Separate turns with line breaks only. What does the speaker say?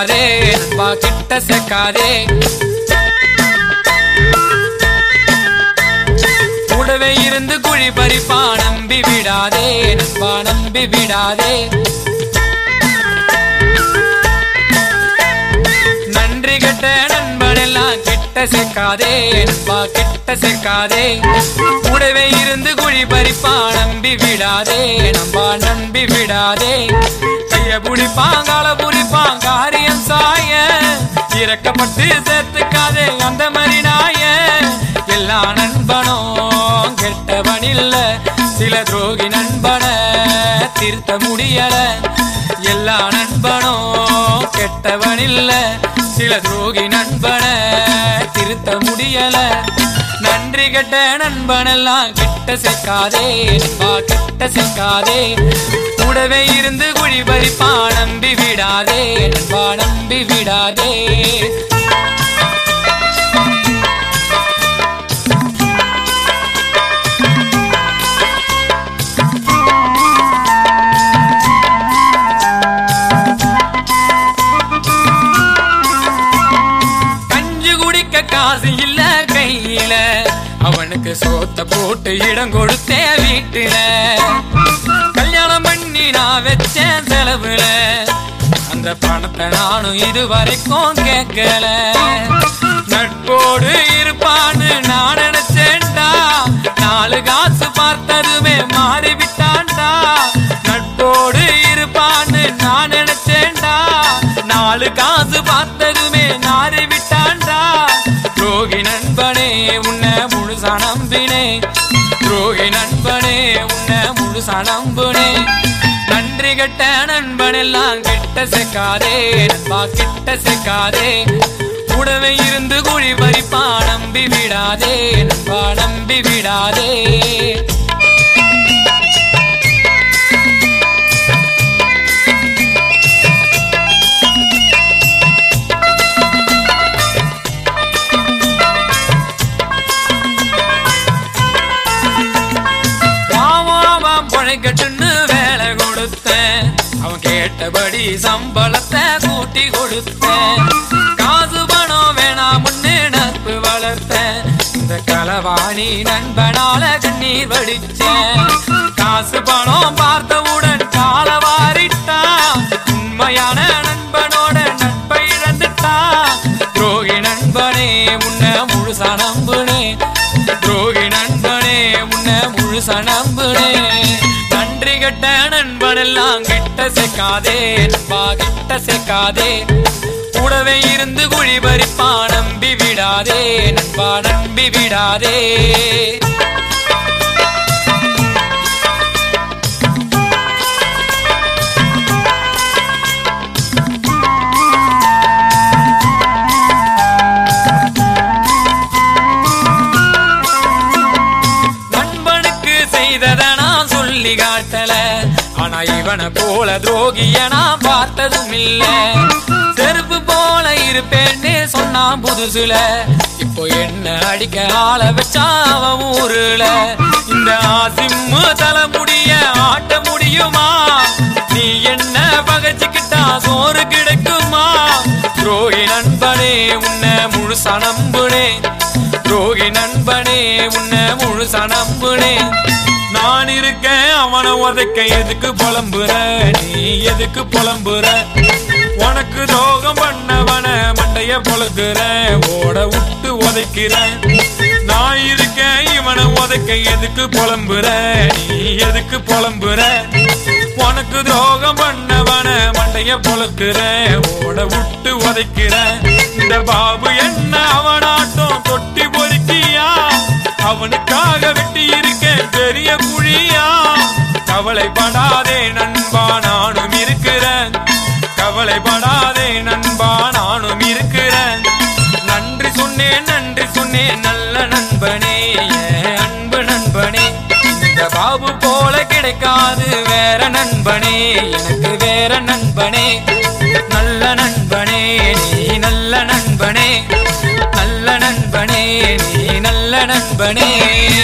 சேர்க்காதே நண்பா கிட்ட சேர்க்காதே கூடவே இருந்து குழி பறிப்பா நம்பி விடாதே நண்பா நம்பி விடாதே நன்றி கெட்ட நண்பன் எல்லாம் கிட்ட சேர்க்காதே நண்பா கிட்ட சேர்க்காதே கூடவே இருந்து குழி பறிப்பா நம்பி விடாதே நம்பா நம்பி விடாதே கைய புடிப்பான் கால புடிப்பான் காரியம் சாய இறக்கப்பட்டு சேர்த்துக்காதே அந்த மாதிரி நாய எல்லா நண்பனும் கெட்டவன் இல்ல சில துரோகி நண்பனை திருத்த முடியல எல்லா நண்பனும் கெட்டவன் இல்ல சில துரோகி நண்பனை திருத்த முடியல நன்றி கெட்ட நண்பன் எல்லாம் கிட்ட சேர்க்காதே நண்பா கிட்ட சேர்க்காதே கூடவே இருந்து குழி பறிப்பா நம்பி விடாதே நண்பா நம்பி விடாதே காசு இல்ல கையில அவனுக்கு சோத்த போட்டு இடம் கொடுத்தே வீட்டுல கல்யாணம் பண்ணி நான் வச்சேன் செலவுல அந்த பணத்தை நானும் இதுவரைக்கும் கேட்கல நட்போடு இருப்பான்னு நான் நினைச்சேன்டா நாலு காசு பார்த்ததுமே மாறிவிட்டான்டா நட்போடு இருப்பான்னு நான் நினைச்சேன்டா நாலு காசு பார்த்ததுமே மாறிவிட்டான்டா துரோகி நண்பனே உன்னை முழுசா நம்பினே துரோகி நண்பனே உன்னை முழுசா நம்புனே நன்றி கெட்ட நண்பன் எல்லாம் கிட்ட சேர்க்காதே நண்பா கிட்ட சேர்க்காதே கூடவே இருந்து குழி பறிப்பா நம்பி விடாதே நண்பா நம்பி விடாதே கட்டுன்னு வேலை கொடுத்தேன் அவன் கேட்டபடி சம்பளத்தை கூட்டி கொடுத்தேன் காசு பணம் வேணாமுன்னு நட்பு வளர்த்தேன் இந்த களவாணி நண்பனால கண்ணீர் வடிச்சேன் காசு பணம் பார்த்தவுடன் கால வாரிட்டான் உண்மையான நண்பனோட நட்பை இழந்துட்டான் துரோகி நண்பனே உன்னை முழுசா நம்புனே துரோகி நண்பனே உன்னை முழுசா நம்புனே நன்றி கெட்ட நண்பன் எல்லாம் கிட்ட சேர்க்காதே நண்பா கிட்ட சேர்க்காதே கூடவே இருந்து குழி பறிப்பா நம்பி விடாதே நண்பா நம்பி விடாதே நண்பனுக்கு செய்ததை நான் சொல்லி காட்டல ஆனா இவனை போல துரோகிய நான் பார்த்ததும் இல்ல செருப்பு போல இருப்பேன்னு சொன்னான் புதுசுல இப்போ என்ன அடிக்க ஆள வச்சா அவன் ஊருல இந்த ஆசிம்மு தலைமுடிய ஆட்ட முடியுமா நீ என்ன பகச்சுக்கிட்டா சோறு கிடைக்குமா துரோகி நண்பனே உன்னை முழுசா நம்புனே துரோகி நண்பனே உன்னை முழுசா நம்புனே நான் இருக்கேன் அவனை உதைக்க எதுக்கு புலம்புற நீ எதுக்கு புலம்புற உனக்கு துரோகம் பண்ணவன மண்டைய பொழுதுற ஓட விட்டு உதைக்கிற நான் இருக்கேன் இவனை உதைக்க எதுக்கு புலம்புற நீ எதுக்கு புலம்புற உனக்கு துரோகம் பண்ணவன மண்டைய பொழுதுற ஓட விட்டு உதைக்கிற இந்த பாபு என்ன அவனாட்டம் தொட்டி பொறுக்கியா அவனுக்காக வெட்டி இருக்கேன் பெரிய குழியா கவலைப்படாதே நண்பா நானும் இருக்கிறேன் கவலைப்படாதே நண்பா நானும் இருக்கிறேன் நன்றி சொன்னேன் நல்ல நண்பனே அன்பு நண்பனே இந்த பாபு போல கிடைக்காது வேற நண்பனே எனக்கு வேற நண்பனே நல்ல நண்பனே நீ நல்ல நண்பனே நல்ல நண்பனே நீ நல்ல நண்பனே